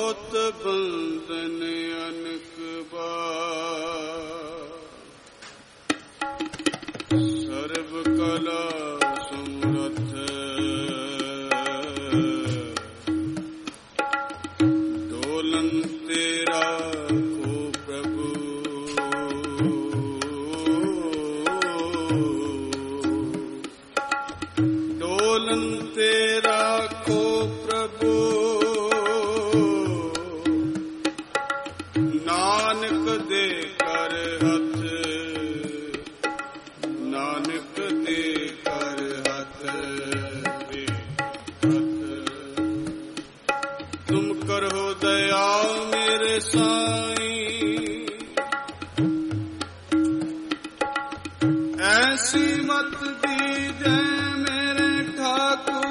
ਹੋਤ ਬੰਧਨ ਅਨਕ ਬਾਰ, ਸਰਬ ਕਲਾ ਸਮਰਥ ਡੋਲਨ ਤੇਰਾ ਕੋ ਪ੍ਰਭੂ, ਡੋਲਨ ਤੇਰਾ ਕੋ ਪ੍ਰਭੂ, ਨਾਨਕ ਦੇ ਕਰ ਹੱਥ, ਨਾਨਕ ਦੇ ਕਰ ਹੱਥ, ਤੁਮ ਕਰੋ ਦਇਆ ਮੇਰੇ ਸਾਈਂ, ਐਸੀ ਮਤ ਦੀਜੈ ਮੇਰੇ ਠਾਕੁਰ,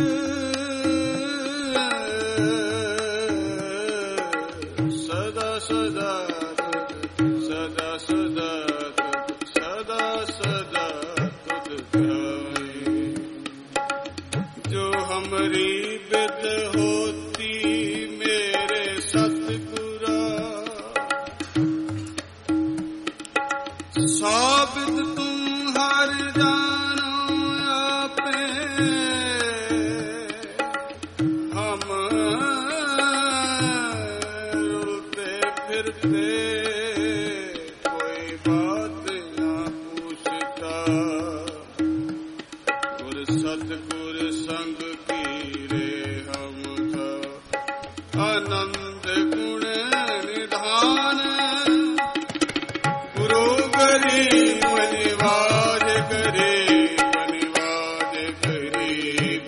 ਸਦਾ ਸਦਾ ਸਦਾ ਸਦਾ ਸਦਾ ਸਦਾ ਤੁਧ ਧਿਆਏ, ਜੋ ਹਮਰੀ ਬਿਦ ਹੋਤੀ ਮੇਰੇ ਸਤਿਗੁਰਾ, ਸਾਬਿਦ ਤੁਮ ਹਰ ਜਾਨੋ ਆਪੇ, ਹਮ ਰੁਲਤੇ ਫਿਰਤੇ ਕੋਈ ਬਾਤ ਨਾ ਪੁੱਛਤਾ, ਗੁਰ ਸਤਿਗੁਰ ਸੰਗ ਕੀਰੇ ਹਮ ਥਾ, ਆਨੰਦ ਗੁਣ ਨਿਧਾਨ, ਗੁਰੂ ਗਰੀਬ ਨਿਵਾਜ ਗਰੀਬ ਨਿਵਾਜ ਗਰੀਬ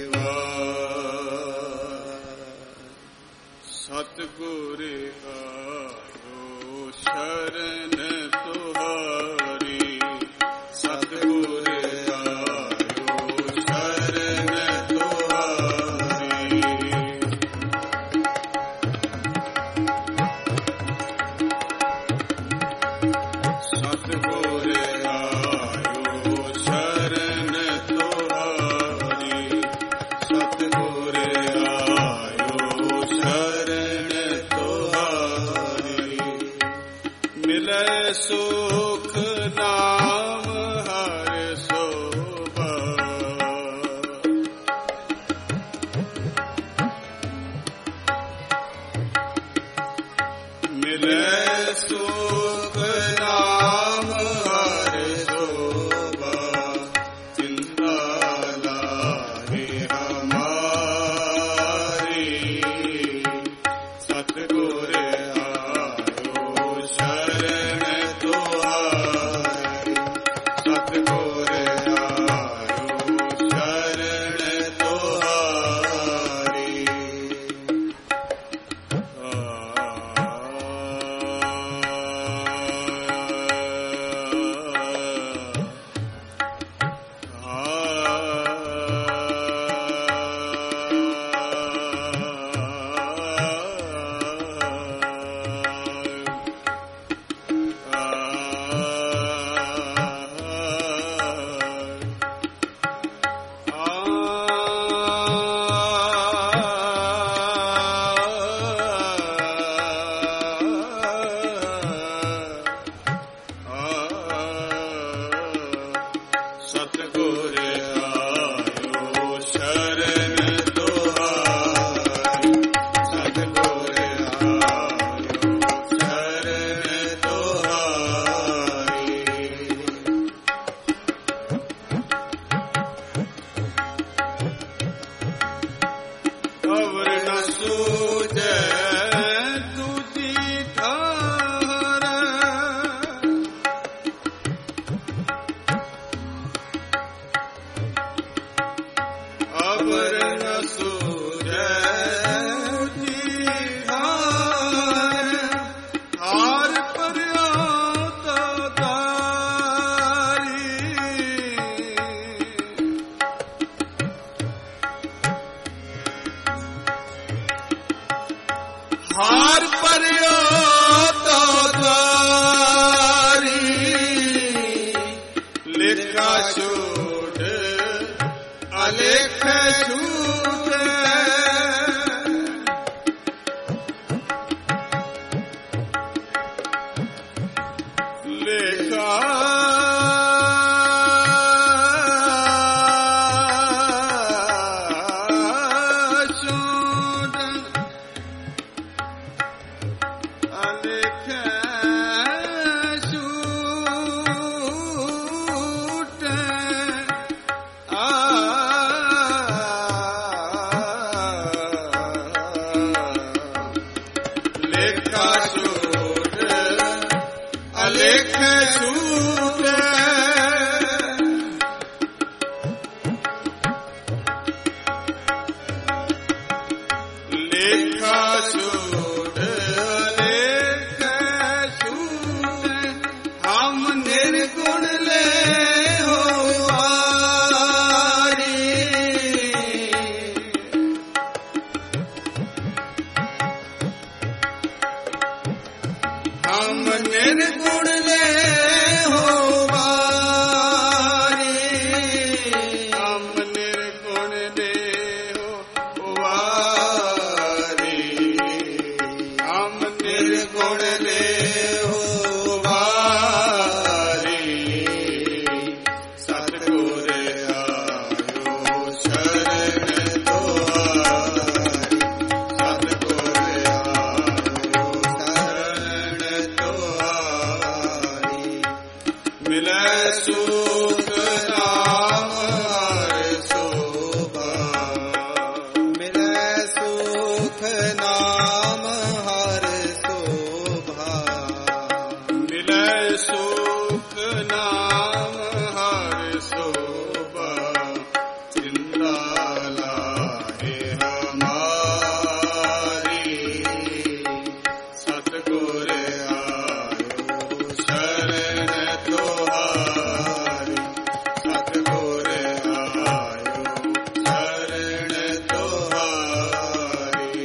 ਨਿਵਾਜ, ਸਤਿਗੁਰ ਆਇਓ ਸ਼ਰਨ ਤੁਹਾਰੀ, ਸਤਿਗੁਰ ਆਇਓ ਸ਼ਰਨ ਤੁਹਾਰੀ, ਸਤਿਗੁਰ ਆਇਓ ਸ਼ਰਨ ਤੁਹਾਰੀ, ਸਤਿਗੁਰ ਆਇਓ ਸ਼ਰਨ ਤੁਹਾਰੀ, ਮਿਲੈ ਸੁਖ ਨਾਮ ਹਰਿ ਸੋਭਾ, ਮਿਲੈ ਸੁਖ ਨਾਮ ਹਰਿ ਸੋਭਾ, ਚਿੰਤਾ ਲਾਹੀ ਹਮਾਰੀ, ਸਤਿਗੁਰ ਆਇਓ ਸ਼ਰਨ ਤੁਹਾਰੀ, ਸਤਿਗੁਰ ਆਇਓ ਸ਼ਰਨ ਤੁਹਾਰੀ, ਸਤਿਗੁਰ ਆਇਓ ਸ਼ਰਨ ਤੁਹਾਰੀ, ਸਤਿਗੁਰ ਆਇਓ ਸ਼ਰਨ ਤੁਹਾਰੀ, ਖਬਰ ਨ ਸੂਝੈ ਦੂਜੀ ਠਾਹਰ, ਖਬਰ ਨ ਸੂਝੈ ਦੂਜੀ ਠਾਹਰ, ਹਾਰ ਭਰਿਆ ਦਾਤਾਰੀ, ਹਾਰ ਭਰਿਆ ਦਾਤਾਰੀ, ਲੇਖਾ ਛੋੜ ਅਲੇਖ ਛੂਟੈ, ਸੁਖ ਨਾਮ ਹਰਿ ਸੋਭਾ ਮਿਲੈ ਸੁਖ ਨਾਮ ਹਰਿ ਸੋਭਾ ਮਿਲੈ ਸੁਖ ਨਾਮ ਹਰਿ ਸੋਭਾ ਚਿੰਤਾ ਲਾਹੇ ਹਮਾਰੀ ਸਤਿਗੁਰ ਆਇਓ ਸ਼ਰਨ ਤੁਹਾਰੀ ਸਤਿਗੁਰ ਆਇਓ ਸ਼ਰਨ ਤੁਹਾਰੀ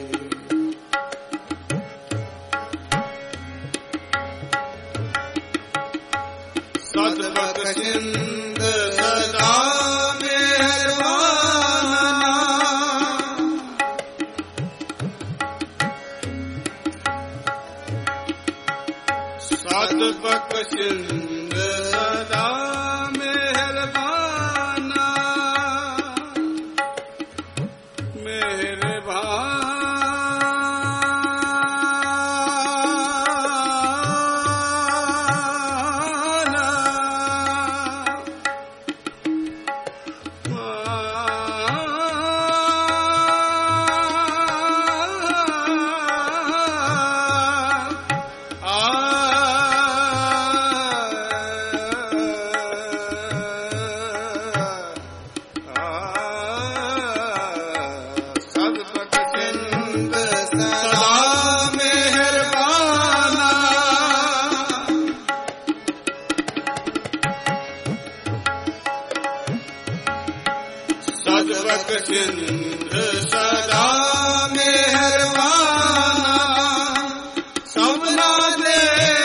ਸਤ ਬਖਸ਼ਿੰਦ ਸਦਾ ਮਿਹਰਬਾਨਾ ਸਤ ਬਖਸ਼ਿੰਦ ਸਦਾ ਮਿਹਰਬਾਨਾ ਸਤ ਬਖਸ਼ਿੰਦ ਸਦਾ ਮਿਹਰਬਾਨਾ ਸਤ ਬਖਸ਼ਿੰਦ ਸਦਾ ਮਿਹਰਬਾਨਾ ਸਭਨਾ ਦੇ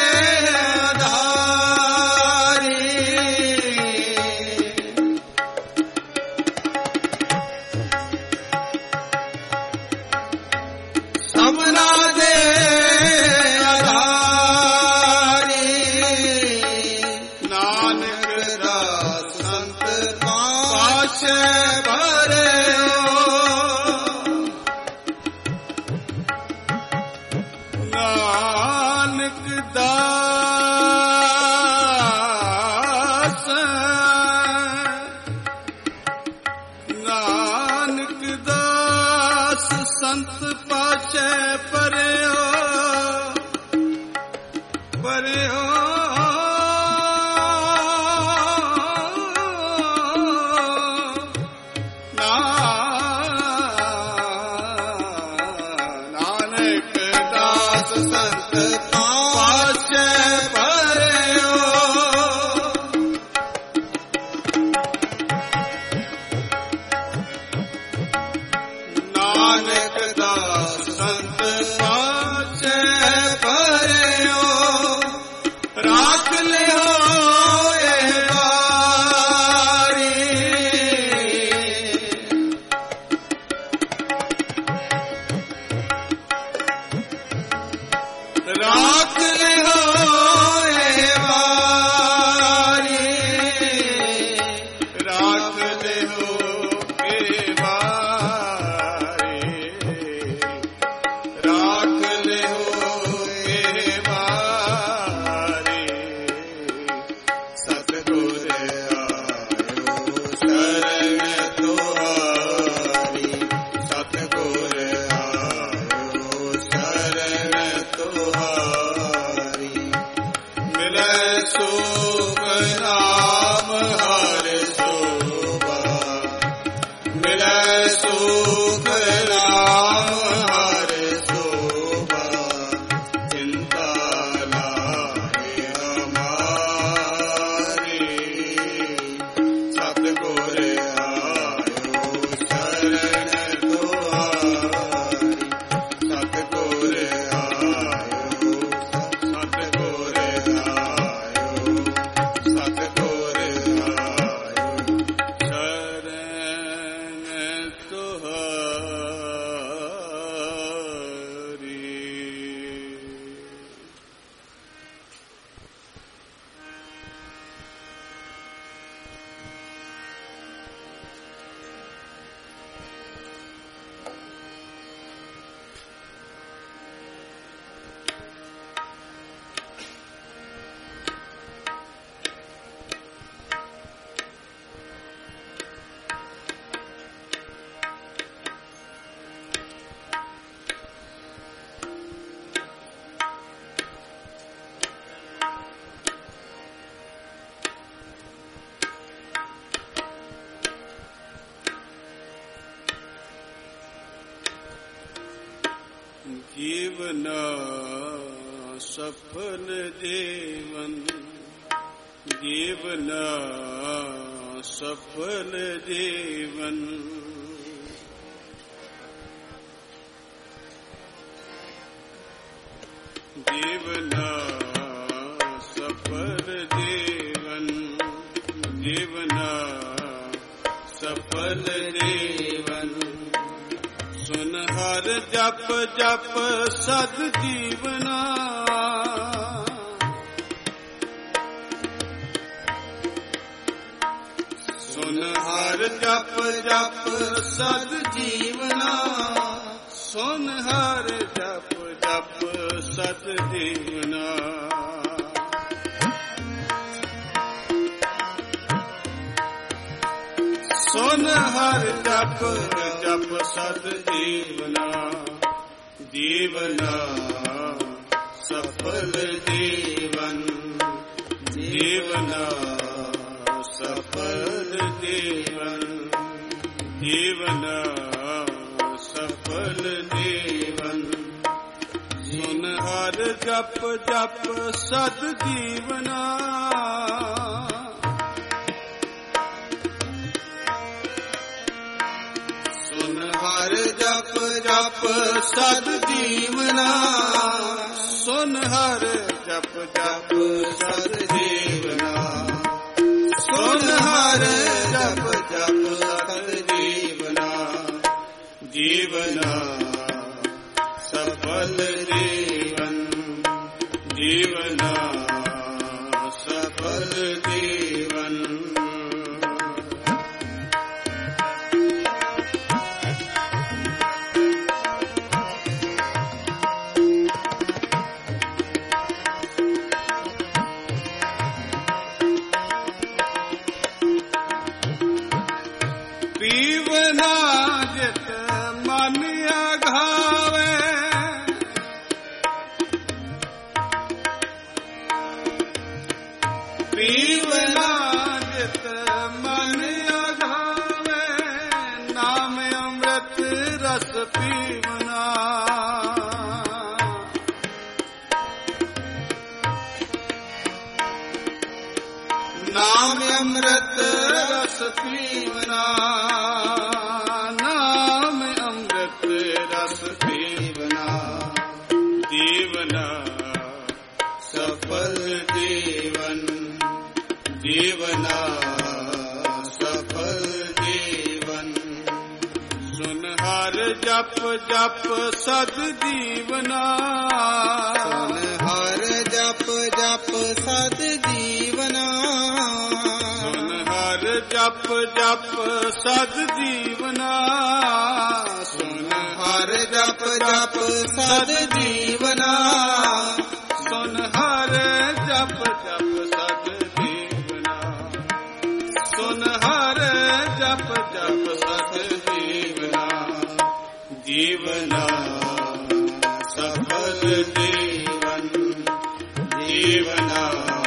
ਆਧਾਰੀ ਸਭਨਾ ਦੇ ਆਧਾਰੀ ਨਾਨਕ ਦਾਸ ਸੰਤ ਪਾਤਸ਼ਾਹ ਭਰਿਓ ਨਾਨਕ ਦਾਸ ਨਾਨਕ ਦਾਸ ਸੰਤ ਪਾਤਸ਼ਾਹ ਭਰਿਓ ਭਰਿਓ ਜੀਵਨਾ ਸਫਲ ਜੀਵਨ, ਜੀਵਨਾ ਸਫਲ ਜੀਵਨ। ਜੀਵਨਾ ਸਫਲ ਜੀਵਨ, ਜੀਵਨਾ ਸਫਲ ਜੀਵਨ। ਸੁਨ ਹਰ ਜਪ ਜਪ ਸਦ ਜੀਵਨਾ, ਸੁਨ ਹਰ ਜਪ ਜਪ ਸਦ ਜੀਵਨਾ, ਸੁਨ ਹਰ ਜਪ ਜਪ ਸਤ ਜੀਵਨਾ। ਸੁਨ ਹਰ ਜਪ ਜਪ ਸਤ ਜੀਵਨਾ, ਜੀਵਨਾ ਸਫਲ ਜੀਵਨ, ਜੀਵਨਾ ਸਫਲ ਜੀਵਨ, ਜੀਵਨਾ ਸਫਲ ਜੀਵਨ। ਸੁਨ ਹਰ ਜਪ ਜਪ ਸਦ ਜੀਵਨਾ, ਸੁਨ ਹਰ ਜਪ ਜਪ ਸਦ ਜੀਵਨਾ, ਸੁਨ ਹਰ ਜਪ ਜਪ ਸਦ ਜੀਵਨਾ, ਸੁਨ ਹਰ ਜਪ ਜਪ ਸਦ ਜੀਵਨਾ, ਜੀਵਨਾ ਸਫਲ ਜੀਵਨ, ਜੀਵਨਾ ਸਫਲ ਜੀਵਨ। ਪੀਵਨਾ ਜਿਤ ਮਨ ਅਘਾਵੇ, ਪੀਵਨਾ ਜਿਤ ਮਨ ਅਘਾਵੇ, ਨਾਮ ਅੰਮ੍ਰਿਤ ਰਸ ਪੀਵਨਾ, ਨਾਮ ਅੰਮ੍ਰਿਤ ਰਸ ਪੀਵਨਾ, ਨਾਮ ਅੰਮ੍ਰਿਤ ਰਸ ਪੀਵਨਾ। ਜੀਵਨਾ ਸਫਲ ਜੀਵਨ, ਜੀਵਨਾ ਸਫਲ ਜੀਵਨ। ਸੁਨ ਹਰ ਜਪ ਜਪ ਸਦ ਜੀਵਨਾ, ਸੁਨ ਹਰ ਜਪ ਜਪ ਸਦ ਜੀਵਨਾ, ਸੁਨ ਹਰ ਜਪ ਜਪ ਸਦ ਜੀਵਨਾ, ਸੁਨ ਹਰ ਜਪ ਜਪ ਸਦ ਜੀਵਨਾ, ਸੁਨ ਹਰ ਜਪ ਜਪ ਸਦ ਜੀਵਨਾ, ਸੁਨ ਹਰ ਜਪ ਜਪ ਸਦ ਜੀਵਨਾ, ਜੀਵਨਾ ਸਫਲ ਜੀਵਨ, ਜੀਵਨਾ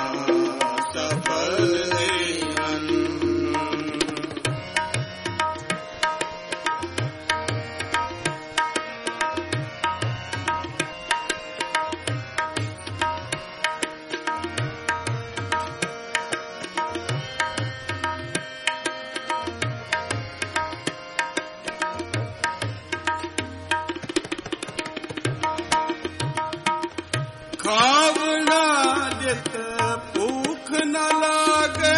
ਸਫਲ ਜੀਵਨ। ਖਾਵਣਾ ਜਿਤ ਭੂਖ ਨ ਲਾਗੇ,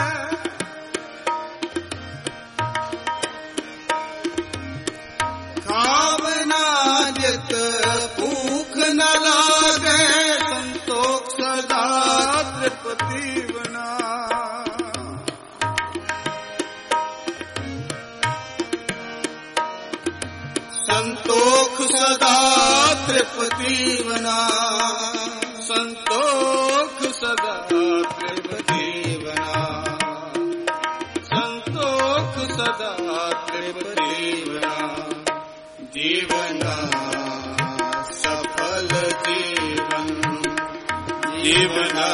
ਖਾਵਣਾ ਜਿਤ ਭੂਖ ਨ ਲਾਗੇ, ਸੰਤੋਖ ਸਦਾ ਤ੍ਰਿਪਤੀ ਬਨਾ, ਸੰਤੋਖ ਸਦਾ ਤ੍ਰਿਪਤੀ ਬਨਾ, ਸੰਤੋਖ ਸਦਾ ਤ੍ਰਿਪਤੀ ਬਨਾ, ਸੰਤੋਖ ਸਦਾ ਤ੍ਰਿਪਤੀ ਬਨਾ। ਜੀਵਨਾ ਸਫਲ ਜੀਵਨ, ਜੀਵਨਾ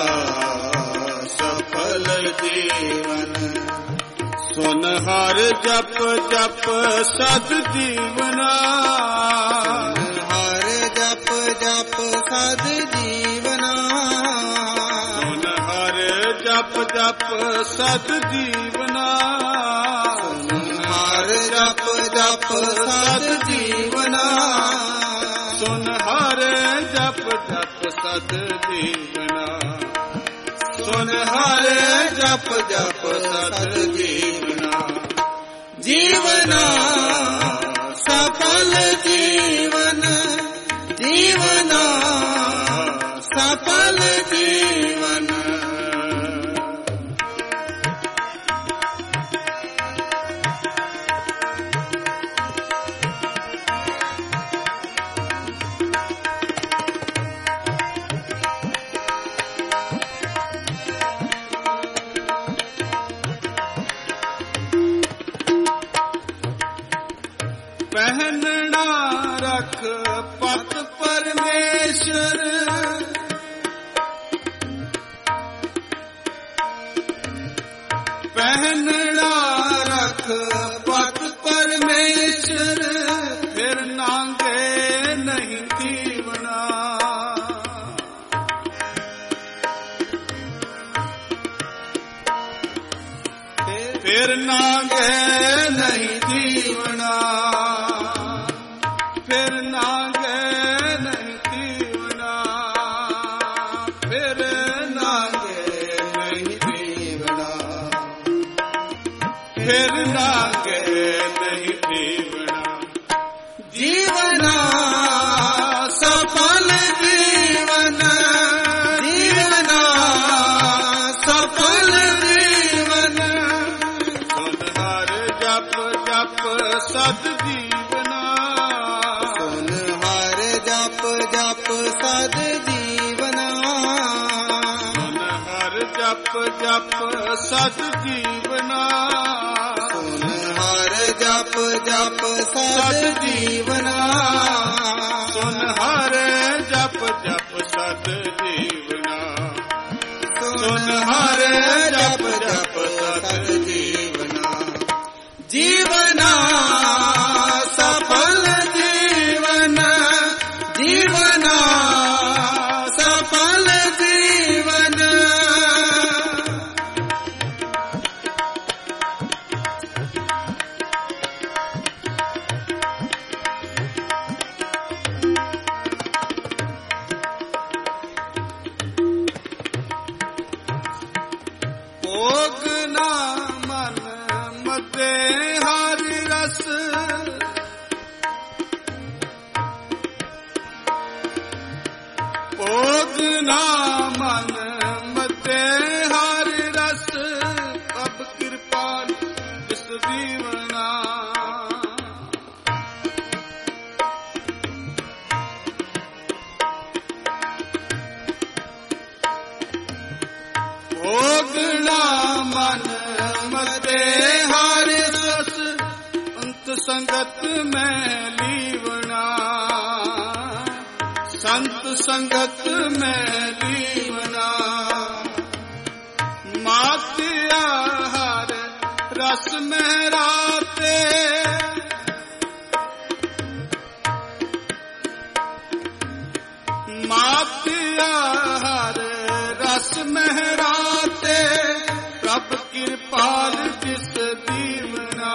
ਸਫਲ ਜੀਵਨ। ਸੁਨ ਹਰ ਜਪ ਜਪ ਸਦ ਜੀਵਨਾ, ਹਰ ਜਪ ਜਪ ਸਦ ਜੀਵਨਾ। ਸੁਨ ਹਰ ਜਪ ਜਪ ਸਦ ਜੀਵਨਾ। ਸੁਨ ਹਰ ਜਪ ਜਪ ਸਦ ਜੀਵਨਾ। ਸੁਨ ਹਰ ਜਪ ਜਪ ਸਦ ਜੀਵਨਾ। ਸੁਨ ਹਰ ਜਪ ਜਪ ਸਦ ਜੀਵਨਾ। ਜੀਵਨਾ ਸਫਲ ਜੀਵਨ, ਜੀਵਨਾ ਸਫਲ ਜੀਵਨ। ਪਹਿਨਣਾ ਰਖ ਪਤ ਪਰਮੇਸ਼ਰ। ਪਹਿਨਣਾ ਰਖ ਪਤ ਪਰਮੇਸ਼ਰ। ਫਿਰ ਨਾਂਗੇ ਨਹੀਂ ਜੀਵਨਾ। ਫਿਰ ਨਾਂਗੇ ਨਹੀਂ ਜੀਵਨਾ। ਫਿਰ ਨਾਂਗੇ ਨਹੀਂ ਜੀਵਨਾ। ਫਿਰ ਨਾਂਗੇ ਨਹੀਂ ਜੀਵਨਾ। ਫਿਰ ਨਾਂਗੇ ਨਹੀਂ ਜੀਵਨਾ। ਜੀਵਨਾ ਸਫਲ ਜੀਵਨ, ਜੀਵਨਾ ਸਫਲ ਜੀਵਨ। ਸੁਨ ਹਰ ਜਪ ਜਪ ਸਦ ਜੀਵਨਾ। ਸੁਨ ਹਰ ਜਪ ਜਪ ਸਦ ਜੀਵਨਾ। ਸੁਨ ਹਰ ਜਪ ਜਪ ਸਦ ਜੀਵਨਾ। ਸੁਨ ਹਰ ਜਪ ਜਪ ਸਦ ਜੀਵਨਾ। ਸੁਨ ਹਰ ਜਪ ਜਪ ਸਦ ਜੀਵਨਾ। ਸੁਨ ਹਰ ਜਪ ਜਪ ਸਦ ਜੀਵਨਾ। ਜੀਵਨਾ ਸਫਲ ਜੀਵਨ, ਜੀਵਨਾ ਸਫਲ ਜੀਵਨ। ਭੋਗ ਨਾ ਮਨ ਮਤੇ ਹਰਿ ਰਸ। ਭੋਗ ਨਾ ਮਨ ਮਤੇ ਹਰਿ ਰਸ। ਅਬ ਕਿਰਪਾਲ ਜਿਸ ਜੀਵਨਾ। ਭੋਗ ਨਾ ਮਨ ਮਤੇ ਹਰਿ ਰਸ। ਅੰਤ ਸੰਗਤ ਮੈਂ ਲੀਵਣਾ। ਸੰਤ ਸੰਗਤ ਮੈਂ ਲੀਵਣਾ। ਮਾਤਿਆ ਹਰ ਰਸ ਮਹਿਰਾਤੇ। ਮਾਤਿਆ ਹਰ ਰਸ ਮਹਿਰਾਤੇ। ਪ੍ਰਭ ਕਿਰਪਾਲ ਜਿਸ ਜੀਵਨਾ।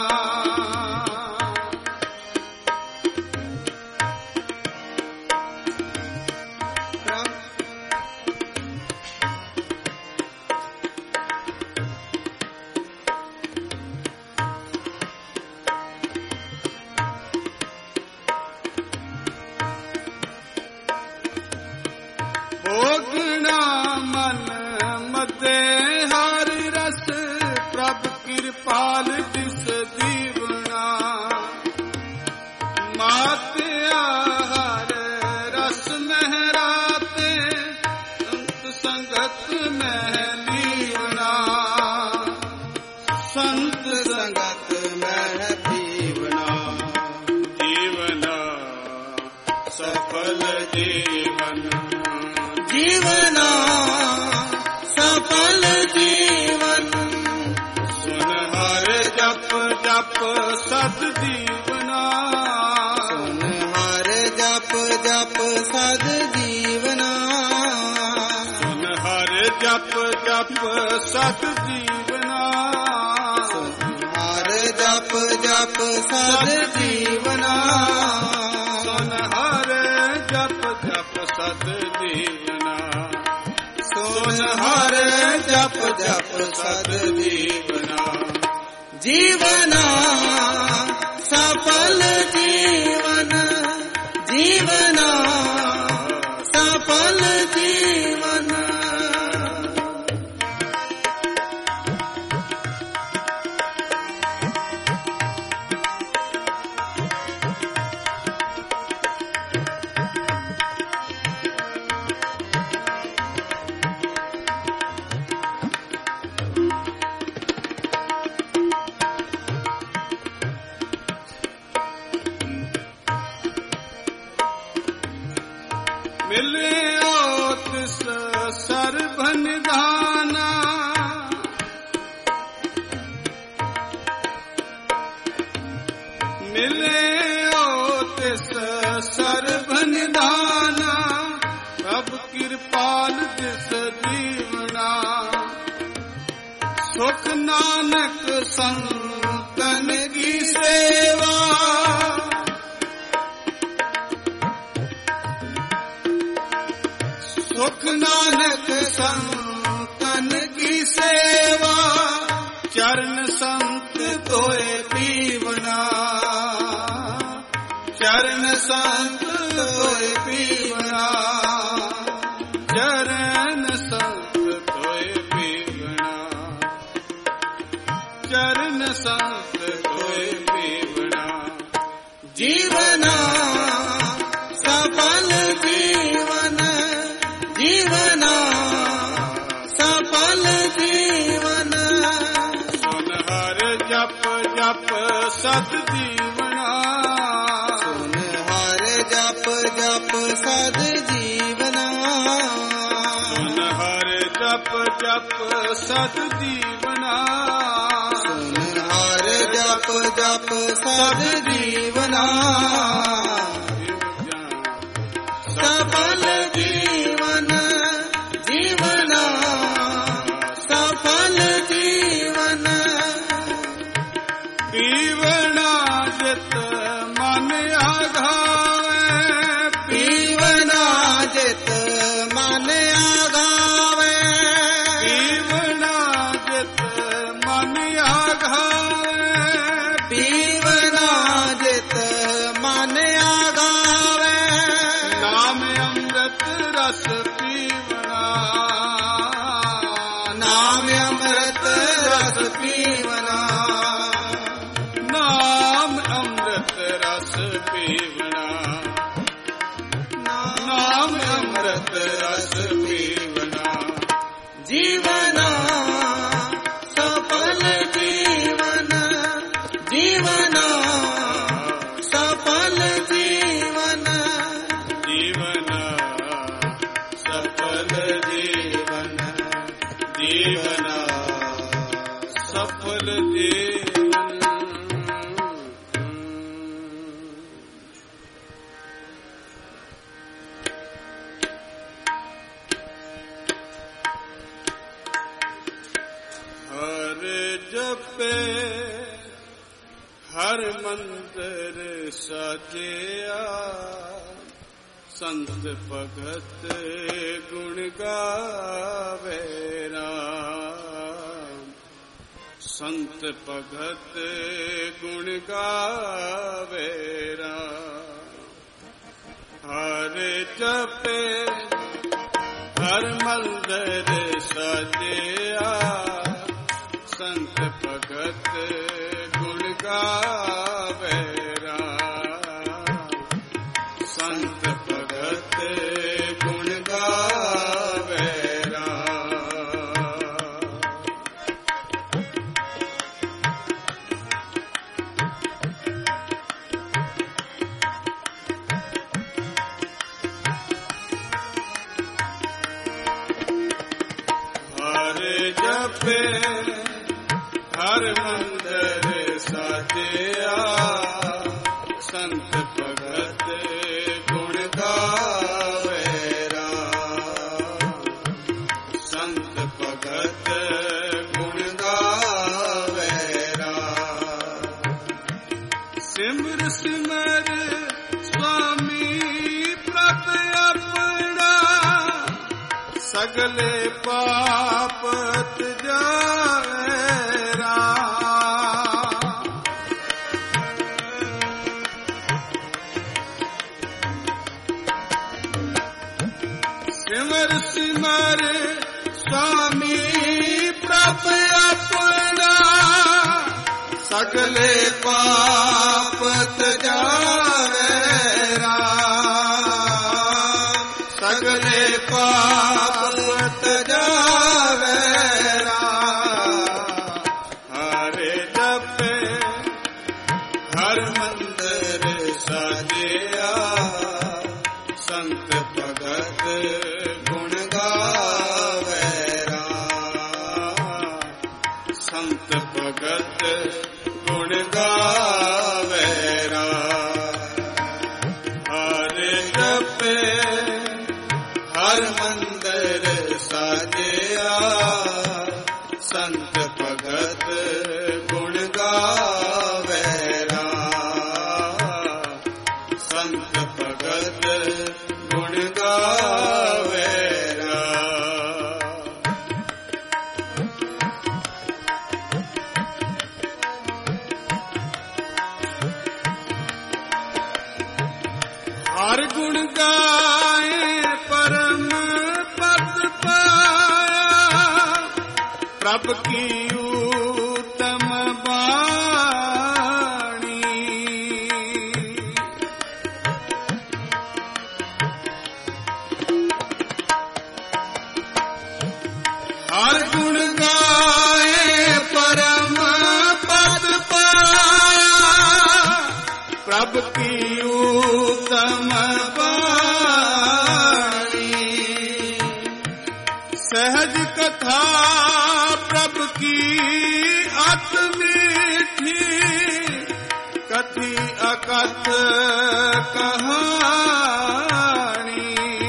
ਭੋਗਣਾ ਮਨ ਮਤੇ ਹਰਿ ਰਸ। ਪ੍ਰਭ ਕਿਰਪਾਲ ਜਿਸ ਜੀਵਨਾ। ਮਾਤਿਆ ਹਰ ਰਸ ਮਹਿਰਾਤੇ। ਸੰਤ ਸੰਗਤ ਮੈਂ ਲੀਵਣਾ। ਸੰਤ ਸੰਗਤ ਮੈਂ ਜੀਵਨਾ। ਜੀਵਨਾ ਸਫਲ ਜੀਵਨ। ਜੀਵਨਾ ਸਫਲ ਜੀਵਨ। ਸੁਨ ਹਰ ਜਪ ਜਪ ਸਦ ਜੀਵਨਾ। ਸੁਨ ਹਰ ਜਪ ਜਪ सद जीवना। सुन हर जप जप सत जीवना। हर जप जप सद जीवना। सुन हर जप जप सत जीवना। सुन हर जप जप सद जीवना। जीवना सफल जीवन, जीवना सफल जीवन। मिले तिस सरभन दाना। मिले तिस सरभन दाना। सब कृपाल दिस जीवना। सुख नानक संतन की सेवा। सुख नानक संतन की सेवा। चरण संत तोए पीवना। चरण संत तोए पीवना। चरण संत तोए पीवना। चरण संत तोए पीवना। जीवना सफल जीवन, जीवना सफल जीवन। सुन हर जप जप सत जीवना। सुन हर जप जप सद जीवना। सुन हर जप जप सत जीवना। सुन हर जप जप सद जीवना। सफल जीवन, जीवना सफल जीवन। पीवना जित मन आघावे। पीवना जित मन आगावे। पीवना जित मन आघावे। पीवना जित मन आगावे। नाम अमृत रस पीवना। नाम अमृत रस पीवना। नाम अमृत रस पीवना। नाम अमृत रस पीवना। जीवना सफल जीवन, जीवना सफल जीवन। जीवना सफल जीवन। जीवना सफल जीवन। हर जपे हर मंदिर सजिया। संत भगत गुण गावे राम। संत भगत गुण गावे राम। हर जपे हर मंदिर सजिया। संत भगत गुण गावे राम। संत भगत गुण गावे राम। हर जपे हर मंदिर साजिया। संत भगत गुण गावे सगले पाप जावेरा। सिमर सिमर स्वामी प्रभ अपना, सगले पाप जावेरा। सगले पाप जावेरा। हरे जपे हर मंदिर सजिया, संत भगत गुण गावेरा। संत भगत गुण गावेरा। हरे जपे हर मंदिर साजिया, संत भगत गुण गावेरा। संत भगत गुण गावेरा। हर गुण गाए परम पद पाया, प्रभ की उत्तम वाणी। हर गुण गाए परम पद पाया, प्रभ की उत्तम वाणी। सहज कथा प्रभ की अति मीठी, कथी अकथ कहानी।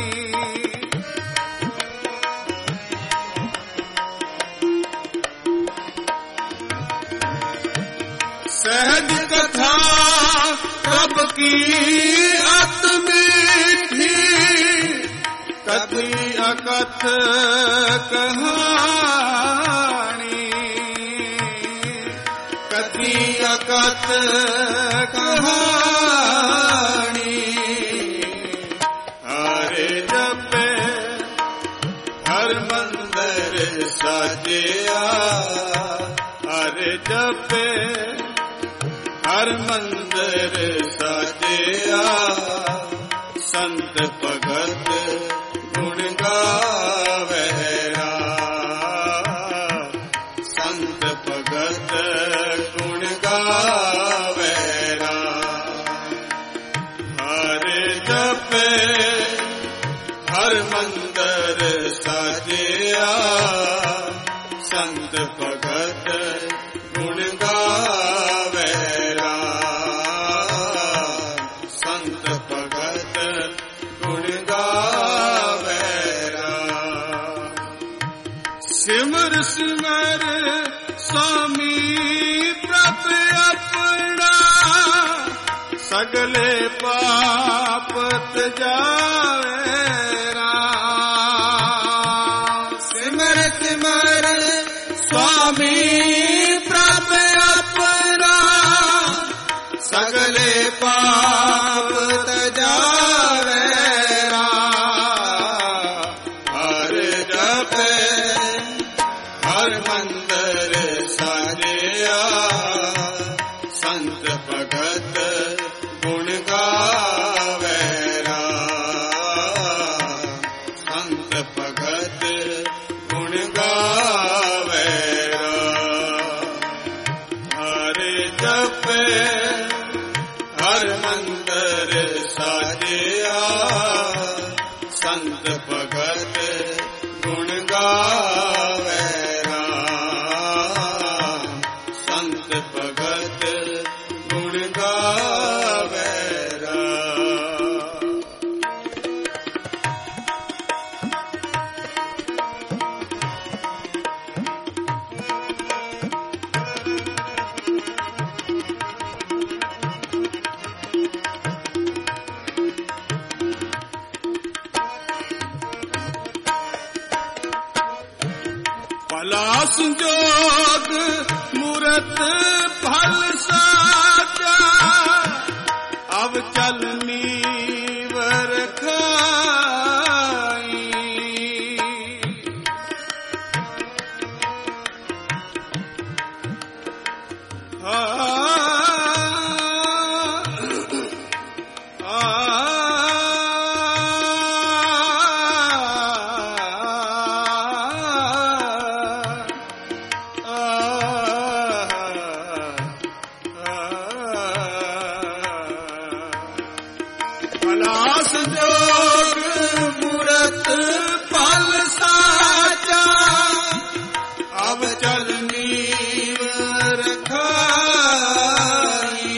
सहज कथा प्रभ की अति मीठी, कथी अकथ कहानी। कथी अकथ कहानी। हरे जपे हर मंदिर सजिया, हरे जपे हर मंदिर सजिया, संत भगत गुण गावेरा। संत भगत गुण गावेरा। हरे जपे हर मंदिर सजिया, संत भगत गुण गावेरा। संत भगत गुण गावेरा। सिमर सिमर स्वामी प्रभ अपना, सगले पाप जावेरा। सिमर सिमर स्वामी प्रभ अपना, सगले पाप जावेरा। हरे जपे हर मंदिर सजिया, संत भगत गुण गावेरा। संत भगत गुण गावेरा। हरे जपे संजोग मूरत फल साचा अब चलनी वरखाई संजोग मूरत फल साचा अब चलनी वरखाई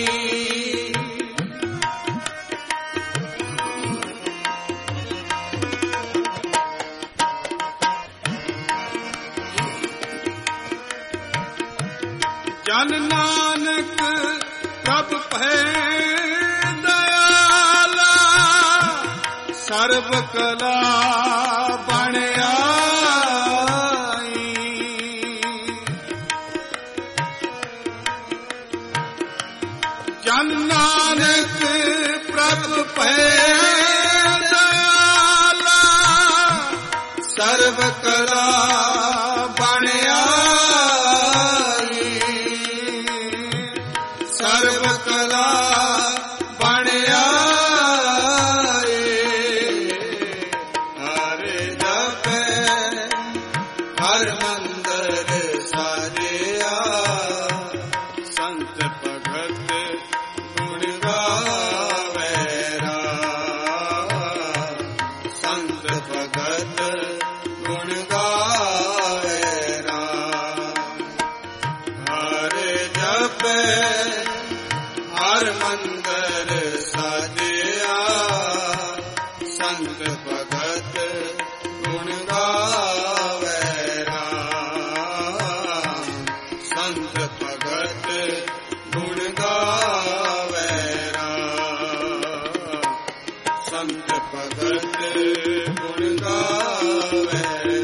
जन नानक प्रभ भय ਸਰਬ ਕਲਾ ਬਣ ਆਈ ਜਨ ਨਾਨਕ ਪ੍ਰਭ ਭੈ ਦਇਆਲਾ ਸਰਬ ਕਲਾ ਬਣ ਆਈ ਸਰਬ ਕਲਾ ਬਣ ਹਰ ਮੰਦਰ ਸਾਜਿਆ ਸੰਤ ਭਗਤ ਗੁਣ ਗਾਵੇ ਰਾਮ ਸੰਤ ਭਗਤ ਗੁਣ ਗਾਵੇ ਰਾਮ ਹਰਿ ਜਪੈ ਹਰ ਮੰਦਰ ਸਾਜਿਆ ਸੰਤ ਭਗਤ ਗੁਣ ਗਾਵੇ ਸੰਤ ਭਗਤ ਗੁਣ ਗਾਵੇ ਰਾਮ ਸੰਤ ਭਗਤ ਗੁਣ ਗਾਵੇ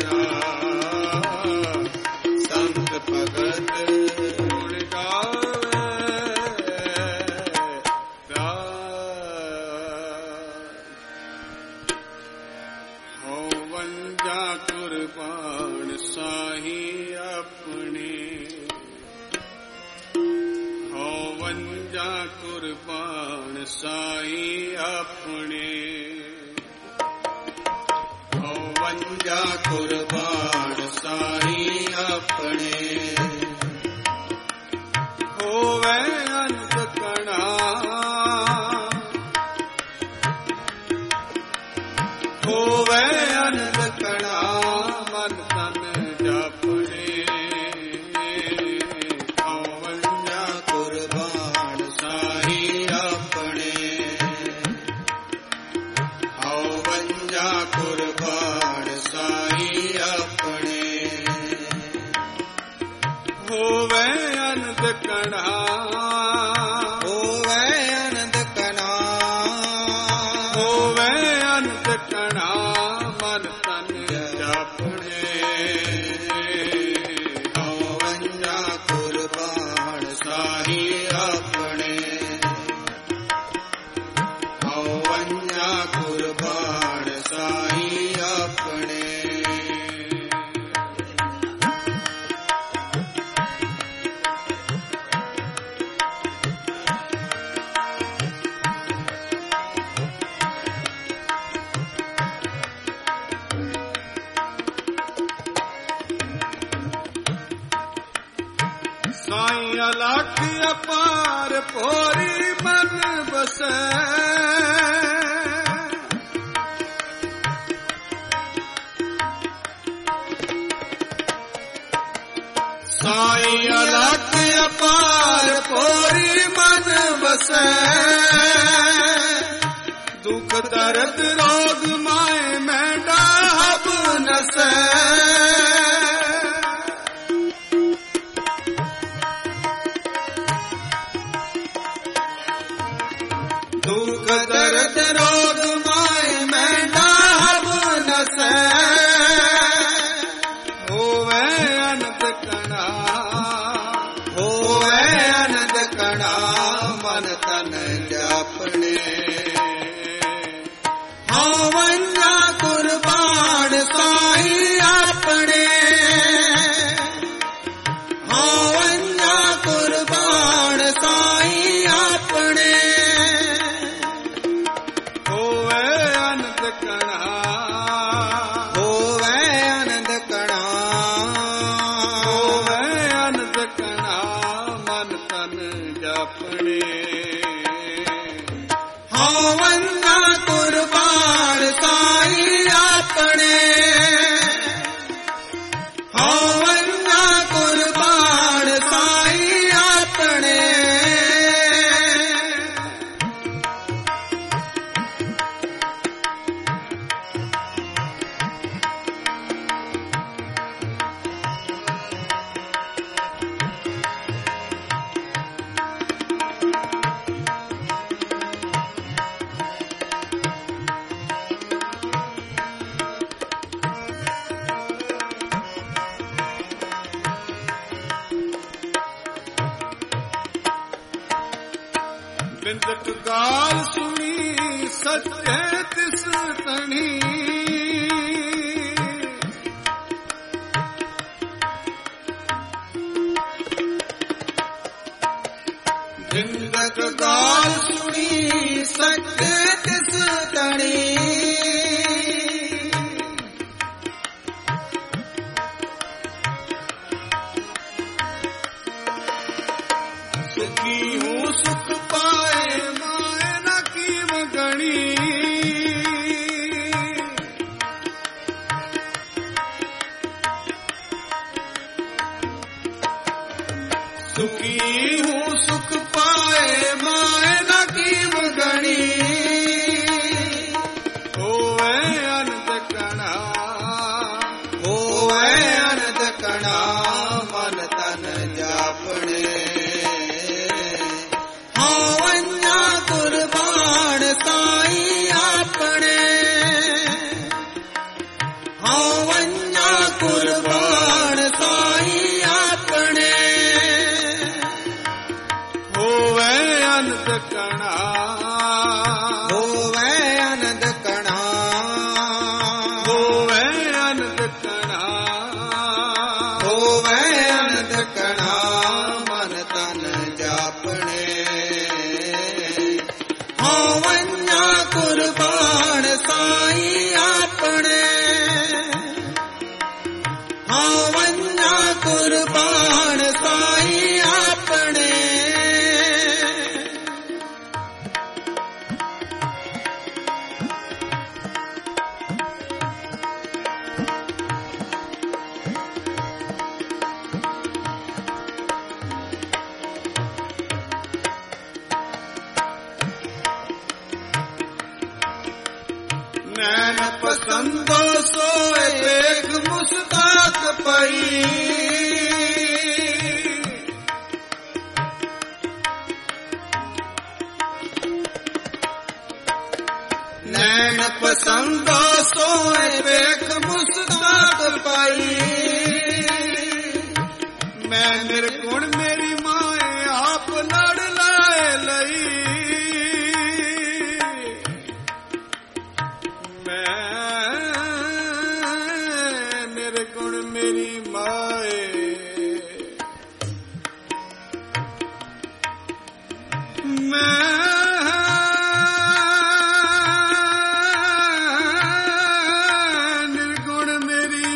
ਰਾਮ ਸੰਤ ਭਗਤ ਗੁਣ ਗਾਵੇ ਰਾਮ ਹੋਵਨ ਜਾ ਕੁਰਬਾਨ ਸਾਹੀ ਆਪਣੇ ਜਾ ਕੁਰਬਾਨ ਸਾਈ ਆਪਣੇ ਹੋਵਨ ਜਾ ਕੁਰਬਾਨ ਸਾਈ ਆਪਣੇ ਹੋਵੇ ਅੰਤ ਕਣਾ ਹੋਵੇ ਅੰਤ ਕਣਾ ਮਨ ਤਨ ਜਾਪਣੇ ਹੋਵਨ ਜਾ ਕੁਰਬਾਨ ਸਾਈ ਆਪਣੇ ਹੋਵਨ ਜਾ ਕੁਰਬਾਨ ਸਾਈ ਆਪਣੇ ਹੋਵੇ ਅਨੰਦ ਕਣਾ ਹੋਵੇ ਅਨੰਦ ਕਣਾ ਹੋਵੇ ਅਨੰਦ ਕਣਾ ਮਨ ਤਨ ਜਾਪਣੇ ਹੋਵਨ ਜਾ ਕੁਰਬਾਨ ਸਾਈ ਆਪਣੇ ਹੋਵਨ ਜਾ ਕੁਰਬਾਨ ਸਾਈ ਆਪਣੇ ਸਾਈ ਅਲਖ ਅਪਾਰ ਭੋਰੀ ਮਨ ਬਸੈ ਸਾਈ ਅਲਖ ਅਪਾਰ ਭੋਰੀ ਮਨ ਬਸੈ ਦੁਖ ਦਰਦ ਰੋਗ ਮਾਏ ਮੈਂ ਡਾਹਬ ਨਸੈ ਦੁਖ ਦਰਦ ਰੋਗ ਮਾਏ ਮੈਂ ਡਾਹਬ ਨਸੈ ਹੋਵੇ ਅਨੰਤ ਕਣਾ ਮਨ ਤਨ ਜਾਪਣੇ ਹੋਵੰਨਾ ਕੁਰਬਾਨ ਸਾਈ ਆਪਣੇ ਹੋਵੰਨਾ ਕੁਰਬਾਨ ਸਾਈ ਆਪਣੇ ਹੋਵੇ ਅਨੰਦ ਕਣਾ ਆਪਣੇ ਹੋਵੰਨਾ ਕੁਰਬਾਨ ਸਾਈ ਆਪਣੇ ਹੋਵੰਨਾ ਕੁਰਬਾਨ ਸਾਈ ਆਪਣੇ ਬਿੰਦਕ ਗਾਲ ਸੁਣੀ ਸੱਚੇ ਤਿਸ ਤਣੀ ਬਿੰਦਕ ਗਾਲ ਸੁਣੀ ਸੱਚੇ ਤਿਸ ਤਣੀ ਸੁਖੀ ਹੂੰ ਸੁਖ ਪਾਏ ਮਾਏ ਨਾ ਕੀਮ ਗਣੀ ਸੁਖੀ ਹੂੰ ਸੁਖ ਪਾਏ ਮਾਏ ਨਾ ਕੀਮ ਗਣੀ ਹੋਵੇ ਅਨੰਦ ਕਣਾ ਹੋਵੇ ਅਨੰਦ ਕਣਾ ਮਨ ਤਨ ਜਾਪਣੇ ਹੋਵੰਨਾ ਕੁਰਬਾਨ ਸਾਈ ਆਪਣੇ ਹੋਵੰਨਾ ਕੁਰਬਾਨ ਸਾਈ ਆਪਣੇ ਹੋਵੇ ਅਨੰਦ ਕਣਾ ਹੋਵੇ ਅਨੰਦ ਕਣਾ ਹੋਵੇ ਅਨੰਦ ਕਣਾ ਹੋਵੇ ਅਨੰਦ ਕਣਾ ਮਨ ਤਨ ਜਾਪਣੇ ਹੋਵੰਨਾ ਕੁਰਬਾਨ ਸਾਈ ਆਪਣੇ ਹੋਵੰਨਾ ਕੁਰਬਾਨ ਸਾਈ ਆਪਣੇ ਨੈਣ ਪਸੰਦੋ ਸੋਏ ਦੇਖ ਮੁਸਤਾਕ ਪਈ ਨੈਣ ਪਸੰਦੋ ਸੋਏ ਵੇਖ ਮੁਸਤਾਕ ਪਾਈ ਮੈਂ ਨਿਰਗੁਣ ਮੇਰੀ ਮਾਏ ਆਪ ਲੜ ਲਾਏ ਲਈ ਮੈਂ ਨਿਰਗੁਣ ਮੇਰੀ ਮਾਏ ਨਿਰਗੁਣ ਮੇਰੀ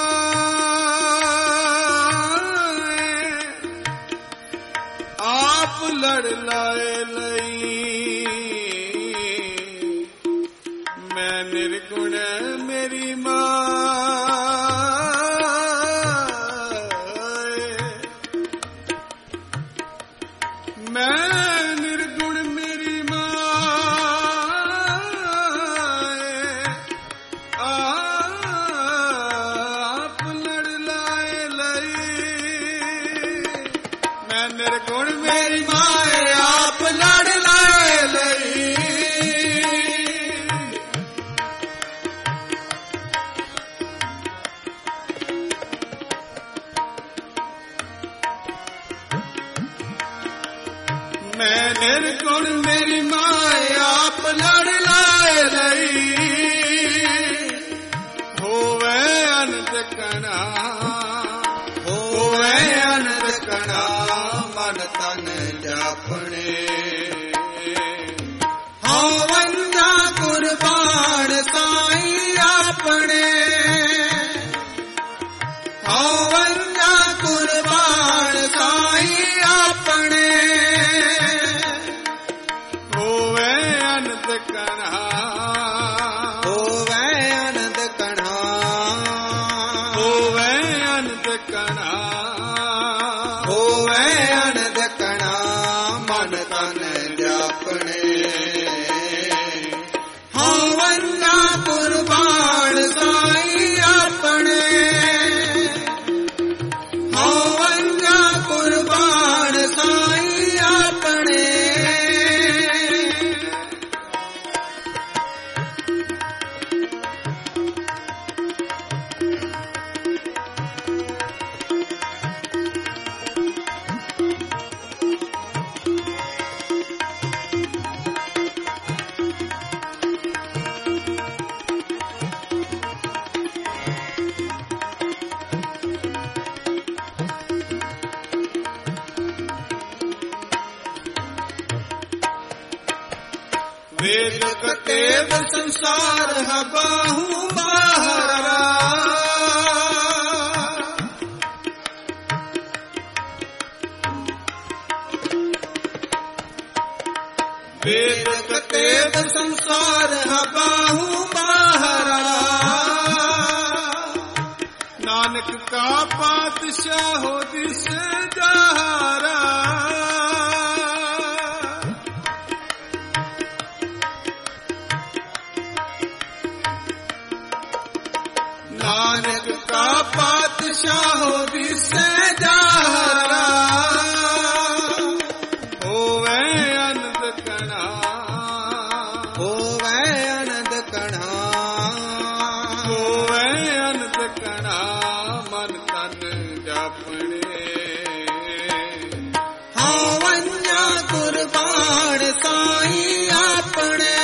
ਮਾਏ ਆਪ ਲੜ ਲਾਏ ਲਈ ਮੈਂ ਨਿਰਗੁਣ ਮੇਰੀ ਮਾਏ ਮੈਂ ਨਿਰਗੁਣ ਮੇਰੀ ਮਾਏ ਆਪ ਲੜ ਲਾਏ ਲਈ ਮੈਂ ਨਿਰਗੁਣ ਮੇਰੀ ਮਾਏ ਆਪ ਲੜ ਲਾਏ ਲਈ ਮੈਂ ਨਿਰਗੁਣ ਮੇਰੀ ਮਾਏ ਆਪ ਲੜ ਲਾਏ ਲਈ ਹੋਵੇ ਅਨੰਦ ਕਣਾ ਹੋਵੇ ਅਨੰਦ ਕਣਾ ਮਨ ਤਨ ਜਾਪਣੇ ਹੋਵੰਦਾ ਕੁਰਬਾਨ ਸਾਈ ਆਪਣੇ ਹੋਵੰਦਾ ਕੁਰਬਾਨ ਸਾਈ ਆਪਣੇ ਹੋਵੇ ਅਨੰਦ ਕਣਾ ਹੋਵੇ ਅਨੰਦ ਕਣਾ ਹੋਵੇ ਅਨੰਦ ਕਣਾ ਹੋਵੇ ਅਨੰਦ ਕਣਾ ਮਨ ਤਨ ਜਾਪਣੇ ਹੋਵੰਦਾ ਕੁਰਬਾਨ ਸਾਈ ਆਪਣੇ ਹੋਵੰਦਾ ਕੁਰਬਾਨ ਸਾਈ ਆਪਣੇ वेद कतेव संसार हबाहु बाहरा वेद कतेव संसार हबाहु बाहरा नानक का पातशाह दिस जहारा नानक का पातशाह दिस जहारा होवे अनंद कणा ਹੋਵੇ ਅਨੰਦ ਕਣਾ ਹੋਵੇ ਅਨੰਦ ਕਣਾ ਮਨ ਤਨ ਜਾਪਣੇ ਹੋਵੰਦਾ ਕੁਰਬਾਨ ਸਾਈ ਆਪਣੇ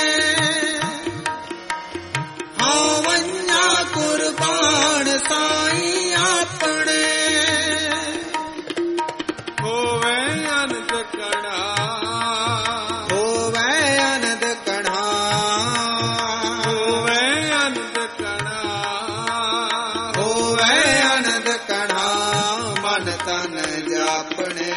ਹੋਵੰਦਾ ਕੁਰਬਾਨ ਸਾਈ ਆਪਣੇ ਹੋਵੇ ਅਨੰਦ ਕਣਾ ਹੋਵੇ ਅਨੰਦ ਕਣਾ ਹੋਵੇ ਅਨੰਦ ਕਣਾ ਹੋਵੇ ਅਨੰਦ ਕਣਾ ਮਨ ਤਨ ਜਾਪਣੇ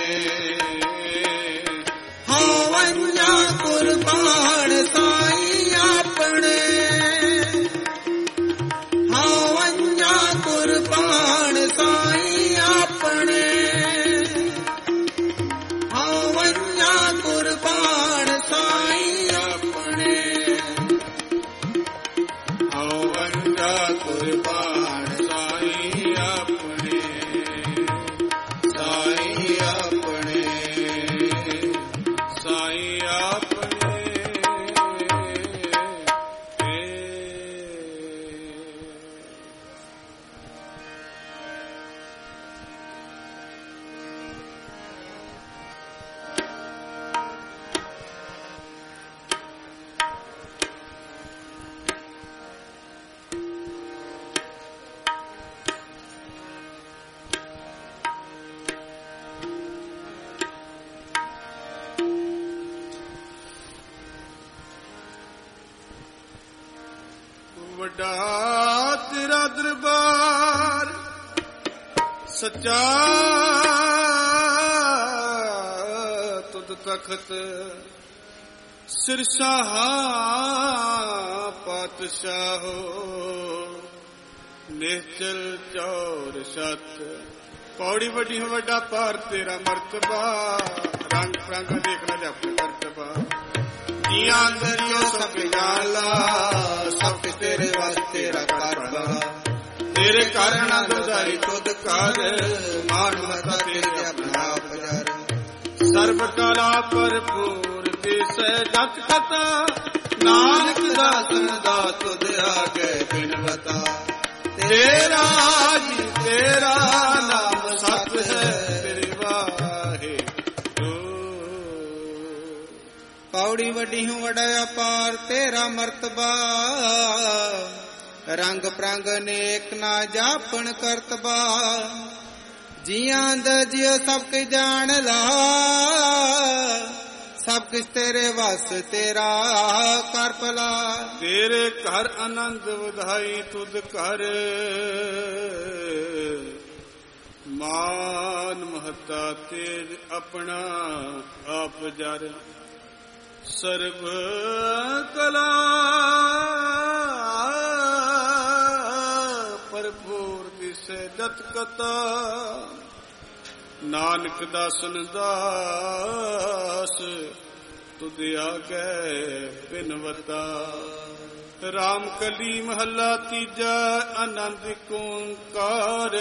ਹੋਵੰਦਾ ਕੁਰਬਾਨ ਸਾਈ ਆਪਣੇ ਹੋਵੰਦਾ ਕੁਰਬਾਨ ਸਾਈ ਆਪਣੇ ਹੋਵੰਦਾ ਕੁਰਬਾਨ ਸਾਈ ਆਪਣੇ ਹੋਵੰਦਾ ਕੁਰਬਾਨ ਸਾਈ ਆਪਣੇ ਸਾਈ ਆਪਣੇ ਸਾਈ ਆਪਣੇ ਵੱਡਾ ਤੇਰਾ ਦਰਬਾਰ ਸੱਚਾ ਤੁਧ ਤਖਤ ਸਿਰਸ਼ਾਹ ਪਾਤਸ਼ਾਹੋ ਨਿਹਚਲ ਚੌਰ ਸਤ ਪੌੜੀ ਵੱਡੀ ਹੋ ਵੱਡਾ ਪਾਰ ਤੇਰਾ ਮਰਤਬਾ ਰੰਗ ਪ੍ਰੰਗ ਦੇਖ ਲੈ ਆਪਣੇ ਕਰਤਬਾ ਜੀਆਂ ਅੰਦਰਿਓ ਸਭ ਜਾਲਾ ਸਭ ਤੇਰੇ ਵਾਸਤੇ ਰਖਾਰਦਾ ਤੇਰੇ ਕਾਰਨ ਦੁਦਾਰੀ ਤੁਧ ਕਰ ਮਾਨ ਮਤਾ ਤੇਰੇ ਆਪਣਾ ਪਜਾਰ ਸਰਬ ਕਲਾ ਭਰਪੂਰ ਦਿਸੈ ਜਤ ਕਥਾ ਨਾਨਕ ਦਾਸਨ ਦਾ ਤੁਧ ਆਗੇ ਬਿਨ ਬਤਾ ਤੇਰਾ ਜੀ ਤੇਰਾ ਨਾਮ ਸਤ ਹੈ ਤੇਰੇ ਵਾਹੇ ਪੌੜੀ ਵੱਡੀ ਹੂੰ ਵਡਾ ਅਪਾਰ ਤੇਰਾ ਮਰਤਬਾ, ਰੰਗ ਪ੍ਰੰਗ ਨੇਕ ਨਾ ਜਾਪਣ ਕਰਤਬਾ, ਜੀਆਂ ਦਾ ਜਿਉ ਸਭ ਕੁ ਜਾਣ ਲਾ, ਸਭ ਕੁਛ ਤੇਰੇ ਵਸ ਤੇਰਾ ਕਰ ਭਲਾ। ਤੇਰੇ ਘਰ ਆਨੰਦ ਵਧਾਈ ਤੁਧ ਘਰ, ਮਾਨ ਮਹਤਾ ਤੇਜ ਆਪਣਾ ਆਪ ਜਰ, ਸਰਬ ਕਲਾ ਭਰਪੂਰ ਦਿਸੈ ਜਤ ਕਤਾ, ਨਾਨਕ ਦਾਸਨ ਦਾਸ ਤੁਧ ਆਗੈ ਬਿਨਵਤਾ। ਰਾਮ ਕਲੀ ਮਹੱਲਾ ਤੀਜਾ, ਆਨੰਦ ਏਕ ਓੰਕਾਰ,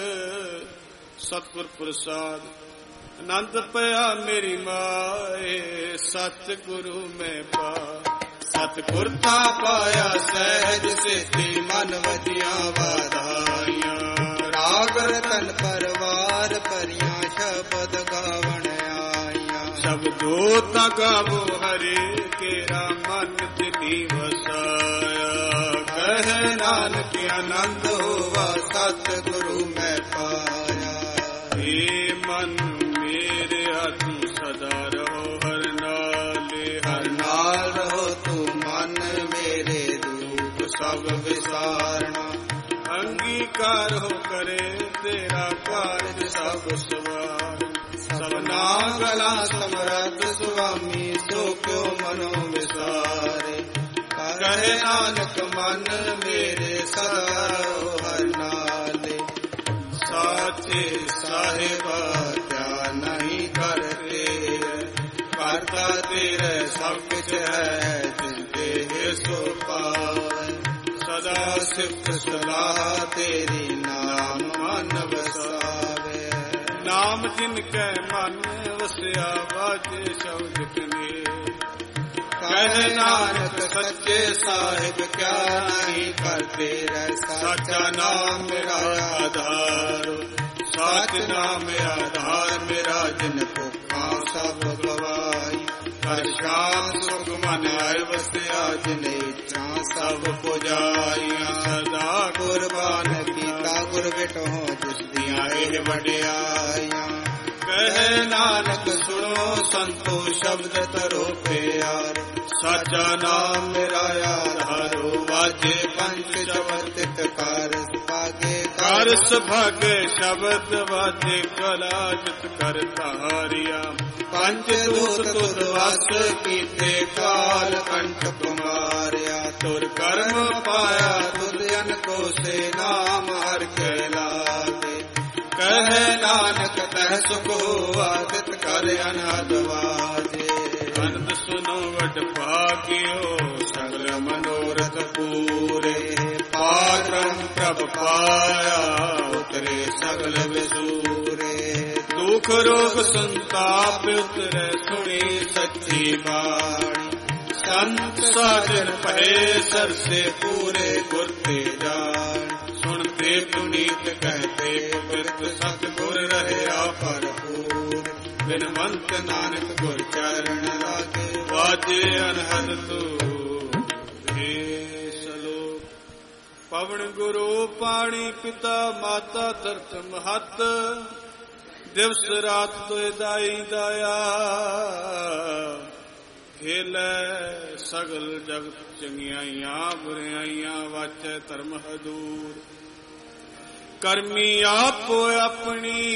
ਸਤਿਗੁਰ ਪ੍ਰਸਾਦ ਆਨੰਦ ਪਿਆ ਮੇਰੀ ਮਾਏ, ਸਤਿਗੁਰੂ ਮੈਂ ਪਾ। ਸਤਿਗੁਰ ਤਾ ਪਾਇਆ ਸਹਿਜ ਸਿੱਧੀ, ਮਨ ਵਜੀਆਂ ਵਾਧਾਈਆਂ, ਰਾਗ ਰਤਨ ਪਰਵਾਰ ਭਰੀਆਂ, ਸ਼ਬਦ ਗਾਵਣ ਆਈਆਂ। ਸ਼ਬਦੋ ਤਾ ਗਾਵੋ ਹਰੇ, ਕੇਰਾ ਮਨ ਦਿਲੀ ਵਸਾਇਆ, ਕਹੈ ਨਾਨਕ ਆਨੰਦ ਹੋਵਾ, ਸਤਿਗੁਰੂ ਮੈਂ ਪਾਇਆ। ਏ ਮਨ ਮੇਰਿਆ ਤੂੰ ਸਦਾ ਰਹੋ ਹਰ ਨਾਲੇ, ਹਰ ਨਾਲ ਰਹੋ ਤੂੰ ਮਨ ਮੇਰੇ, ਦੁਖ ਸਭ ਵਿਸਾਰਣਾ, ਅੰਗੀਕਾਰ ਹੋ ਕਰੇ ਤੇਰਾ ਕਾਰਜ ਸਭ ਸਵਾਰ। ਸਭਨਾ ਗਲਾ ਸਮਰੱਥ ਸੁਆਮੀ, ਸੋ ਕਿਉ ਮਨੋ ਵਿਸਾਰੇ, ਕਹੇ ਨਾਨਕ ਮਨ ਮੇਰੇ ਸਦਾ ਰਹੋ ਹਰ ਨਾਲੇ। ਸਾਚੇ ਸਾਹਿਬਾ ਕਿਆ ਨਹੀਂ ਕਰਤੇ, ਕਰਤਾ ਤੇਰੇ ਸਭ ਕੁਛ ਹੈ, ਜਿਨ ਤੇ ਸੋ ਪਾਏ। ਸਦਾ ਸਿਫਤ ਸਲਾਹ ਤੇਰੀ, ਨਾਮ ਮਨ ਵਸਾਵੇ। ਨਾਮ ਜਿਨ ਕੈ ਮਨ ਵਸਿਆ, ਵਾਜੇ ਸ਼ਬਦ ਕਨੇ, ਕਹੇ ਨਾਨਕ ਸੱਚੇ ਸਾਹਿਬ ਕਿਆ ਨਹੀਂ ਕਰਤੇ ਰਹਿ। ਸਾਚਾ ਨਾਮ ਮੇਰਾ ਆਧਾਰ, ਸਾਚ ਨਾਮ ਆਧਾਰ ਮੇਰਾ, ਜਿਨ ਭੁੱਖਾਂ ਸਭ ਗਵਾਈ। ਹਰ ਸ਼ਾਮ ਸੁਖ ਮਨ ਆਏ ਵਸਿਆ, ਜਿਨ ਇੱਛਾ ਸਭ ਪੁਜਾਈਆਂ। ਸਦਾ ਕੁਰਬਾਨ ਕੀਤਾ ਗੁਰ ਵਿਟੋ, ਜਿਸ ਦੀਆਂ ਇਹ ਵਡਿਆਈਆਂ। ਕਹੇ ਨਾਨਕ ਸੁਣੋ ਸੰਤੋ, ਸ਼ਬਦ ਤਰੋ ਪਿਆਰ। ਸਾਚਾ ਨਾਮ ਮੇਰਾ ਆਧਾਰੋ, ਵਾਜੇ ਪੰਜ ਸ਼ਬਦ ਤਿਤਕਾਰ ਸੁਭਾਗੇ। ਕਰ ਸੁਭਾਗੇ ਸ਼ਬਦ ਵਾਜੇ, ਕਲਾ ਜਿਤ ਕਰ ਧਾਰਿਆ। ਪੰਜ ਦੂਤ ਤੁਧ ਵਸ ਕੀਤੇ, ਕਾਲ ਕੰਠ ਮਾਰਿਆ। ਤੁਰ ਕਰਮ ਪਾਇਆ ਤੁਧ ਅਨ ਕੋ, ਸੇ ਨਾਮ ਹਰਿ ਕੈ ਲਾਗੇ। ਕਹੇ ਨਾਨਕ ਤਹਿ ਸੁਖ ਹੋਆ, ਤਿਤ ਕਰ ਅਨਹਦ ਵਾਜੇ। ਅਨੰਦ ਸੁਨੋ ਵਡ ਭਾਗਿਓ, ਸਗਲ ਮਨੋਰਥ ਪੂਰੇ। ਪਾਰਮ ਪ੍ਰਭ ਪਾਇਆ, ਉਤਰੇ ਸਗਲ ਵਿਸੂਰੇ। ਦੁਖ ਰੋਗ ਸੰਤਾਪ ਉਤਰੇ, ਸੁਣੀ ਸੱਚੀ ਬਾਣੀ। ਸੰਤ ਸਾਜਨ ਭਏ ਸਰਸੇ, ਪੂਰੇ ਗੁਰ ਤੇ ਜਾਣ। ਸੁਣਤੇ ਪੁਨੀਤ ਕਹਤੇ, ਪਵਿੱਤ ਸਤਿਗੁਰ ਰਹਿਆ ਭਰਪੂਰ। ਬਿਨਵੰਤ ਨਾਨਕ ਗੁਰ ਚਰਨ ਲਾਗੇ, ਵਾਜੇ ਅਨਹਦ ਤੂੰ ਏ ਸਲੋਕ। ਪਵਨ ਗੁਰੂ ਪਾਣੀ ਪਿਤਾ ਮਾਤਾ ਧਰਤ ਮਹੱਤ, ਦਿਵਸ ਰਾਤ ਤੋਏ ਦਾਈ ਦਾਇਆ। ਖੇਲੈ ਸਗਲ ਜਗਤ ਚੰਗਿਆਈਆਂ, ਬੁਰਿਆਈਆਂ ਵਾਚੈ ਧਰਮ ਹਦੂਰ। ਕਰਮੀ ਆਪੋ ਆਪਣੀ,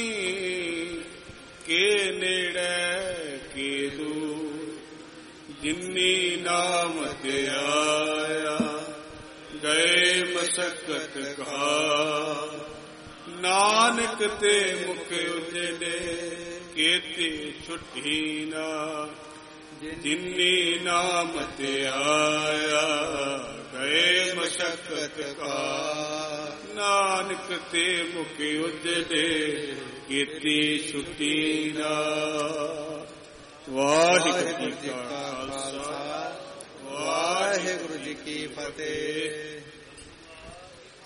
ਕੇ ਨੇੜੇ ਕੇ ਦੂਰ। ਜਿਨੀ ਨਾਮ ਤੇ ਆਇਆ, ਗਏ ਮਸਕਤ ਘਾ। ਨਾਨਕ ਤੇ ਮੁਖ ਉਜਲੇ, ਕੀਤੀ ਛੁੱਟੀ ਨਾ। ਜਿਨੀ ਨਾਮ ਤੇ ਆਇਆ, ਗਏ ਮਸਕਤ ਘਾ। ਨਾਨਕ ਤੇ ਮੁਖ ਉਜਲੇ, ਕੀਤੀ ਛੁੱਟੀ ਨਾ। ਵਾਹਿਗੁਰੂ ਜੀ ਕਾ ਖਾਲਸਾ, ਵਾਹਿਗੁਰੂ ਜੀ ਕੀ ਫਤਿਹ।